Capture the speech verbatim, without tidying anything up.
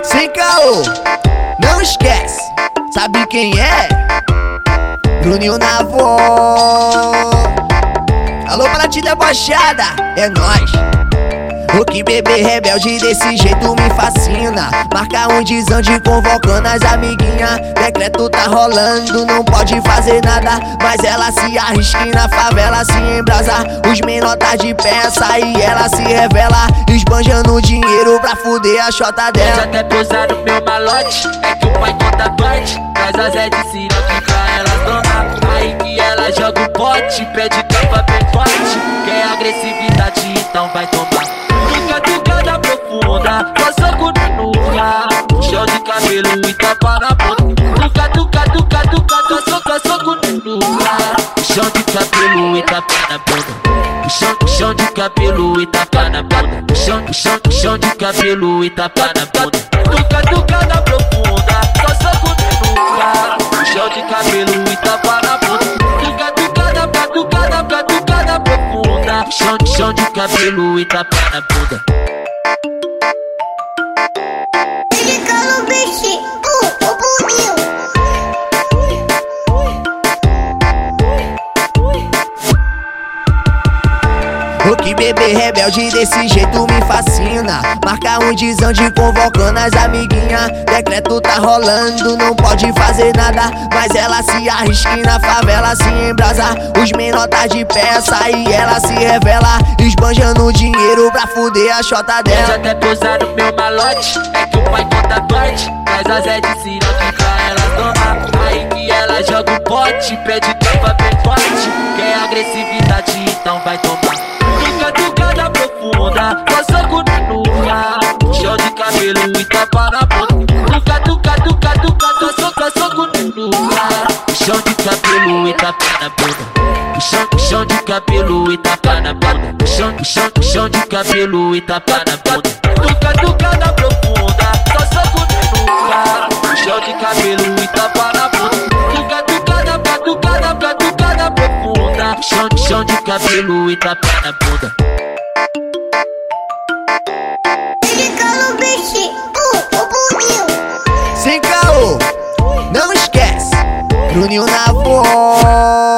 Sem caô, não esquece, sabe quem é? Bruninho na voz. Alô pra ti da Baixada, é nóis. O que bebê rebelde desse jeito me fascina. Marca um desande convocando as amiguinhas. Decreto tá rolando, não pode fazer nada, mas ela se arrisca e na favela se embrasa. Os menor tá de peça e ela se revela, esbanjando dinheiro pra fuder a chota dela. Pode até pousar no meu malote, é que o pai conta parte. Traz a Zé de Siroque pra elas donar. Aí que ela joga o pote, pede capa bem forte. Quer agressividade, então vai tomar. Tucada profunda, só soco no nuca. Chão de cabelo e tapa na bunda. Tuca, tuca, tuca, tuca, só soco, soco no nuca. Chão de cabelo e tapa na bunda. Chão, chão de cabelo e tapa na bunda. Chão, chão, chão de cabelo e tapa na bunda. Tuca, tucada profunda, só soco no nuca. Chão de cabelo e tapa na bunda. Tuca, tucada, tucada, tucada profunda. Chão, chão de cabelo e tapa na bunda. O que bebê rebelde desse jeito me fascina. Marca um desande convocando as amiguinhas. Decreto tá rolando, não pode fazer nada, mas ela se arrisca e na favela se embrasa. Os menor tá de peça e ela se revela, esbanjando dinheiro pra fuder a chota dela. Pode até pousar no meu malote, é que o pai conta parte. Traz a Zé de Siroque pra elas donar. Aí que ela joga o pote, pede capa bem forte. Quer agressividade, então vai tomar. Tuca, tucada profunda, só soco no nuca. Chão de cabelo e tapa na bunda. Tuca, tuca, tuca, tuca, só soco, soco no nuca. Chão de cabelo e tapa na bunda. Chão, chão de cabelo e tapa na bunda. Chão, chão, chão de cabelo e tapa na bunda. Tuca, tucada profunda, só soco no nuca. Chão de cabelo e tapa na bunda. Tuca, tucada, tucada, tucada profunda. Chão, chão de cabelo e tapa na bunda. Sem caô, não esquece, Bruninho na voz.